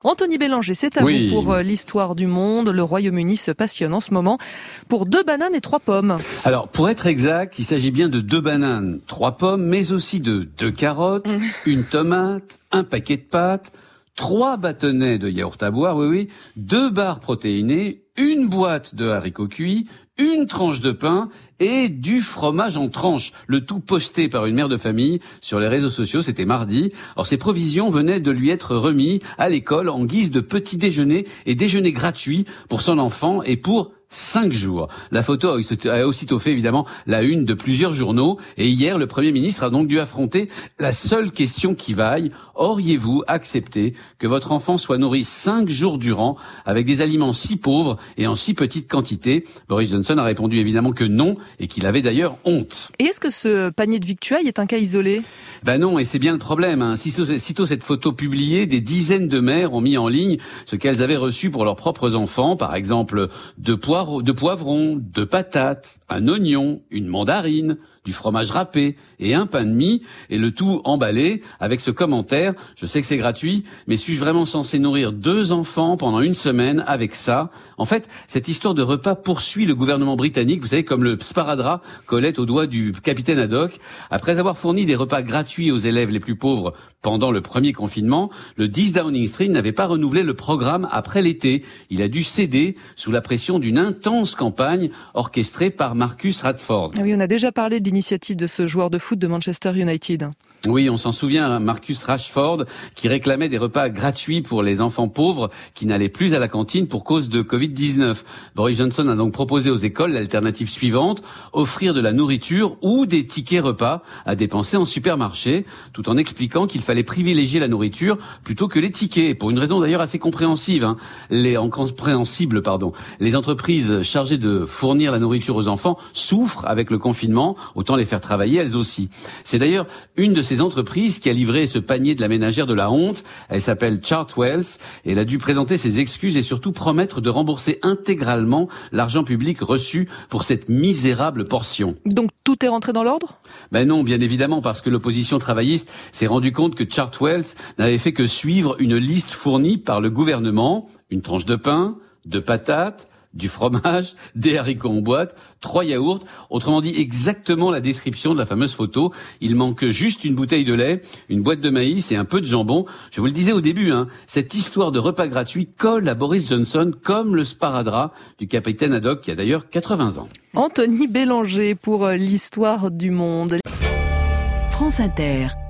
Anthony Bélanger, c'est à vous pour l'histoire du monde. Le Royaume-Uni se passionne en ce moment pour 2 bananes et 3 pommes. Alors, pour être exact, il s'agit bien de 2 bananes, 3 pommes, mais aussi de 2 carottes, une tomate, un paquet de pâtes, 3 bâtonnets de yaourt à boire, 2 barres protéinées, une boîte de haricots cuits, une tranche de pain et du fromage en tranches. Le tout posté par une mère de famille sur les réseaux sociaux, c'était mardi. Alors ces provisions venaient de lui être remises à l'école en guise de petit déjeuner et déjeuner gratuit pour son enfant et pour 5 jours. La photo a aussitôt fait évidemment la une de plusieurs journaux et hier le Premier ministre a donc dû affronter la seule question qui vaille. Auriez-vous accepté que votre enfant soit nourri 5 jours durant avec des aliments si pauvres et en si petite quantité? Boris Johnson a répondu évidemment que non et qu'il avait d'ailleurs honte. Et est-ce que ce panier de victuailles est un cas isolé? Non, et c'est bien le problème. Sitôt cette photo publiée, des dizaines de mères ont mis en ligne ce qu'elles avaient reçu pour leurs propres enfants, par exemple 2 poivrons, 2 patates, un oignon, une mandarine, du fromage râpé et un pain de mie, et le tout emballé avec ce commentaire: je sais que c'est gratuit, mais suis-je vraiment censé nourrir 2 enfants pendant une semaine avec ça? En fait, cette histoire de repas poursuit le gouvernement britannique, vous savez, comme le sparadrap collait au doigt du capitaine Haddock. Après avoir fourni des repas gratuits aux élèves les plus pauvres pendant le premier confinement, le 10 Downing Street n'avait pas renouvelé le programme après l'été. Il a dû céder sous la pression d'une intense campagne orchestrée par Marcus Rashford. Oui, on a déjà parlé de l'initiative de ce joueur de foot de Manchester United. Oui, on s'en souvient, Marcus Rashford, qui réclamait des repas gratuits pour les enfants pauvres qui n'allaient plus à la cantine pour cause de Covid-19. Boris Johnson a donc proposé aux écoles l'alternative suivante: offrir de la nourriture ou des tickets repas à dépenser en supermarché, tout en expliquant qu'il fallait privilégier la nourriture plutôt que les tickets, pour une raison d'ailleurs assez compréhensible. Les entreprises chargées de fournir la nourriture aux enfants souffrent avec le confinement, autant les faire travailler elles aussi. C'est d'ailleurs une de ces entreprises qui a livré ce panier de la ménagère de la honte. Elle s'appelle Chartwells et elle a dû présenter ses excuses et surtout promettre de rembourser intégralement l'argent public reçu pour cette misérable portion. Donc tout est rentré dans l'ordre? Non, bien évidemment, parce que l'opposition travailliste s'est rendu compte que Chartwells n'avait fait que suivre une liste fournie par le gouvernement: une tranche de pain, 2 patates, du fromage, des haricots en boîte, 3 yaourts, autrement dit exactement la description de la fameuse photo. Il manque juste une bouteille de lait, une boîte de maïs et un peu de jambon. Je vous le disais au début, cette histoire de repas gratuit colle à Boris Johnson comme le sparadrap du capitaine Haddock, qui a d'ailleurs 80 ans. Anthony Bélanger pour l'histoire du monde. France Inter.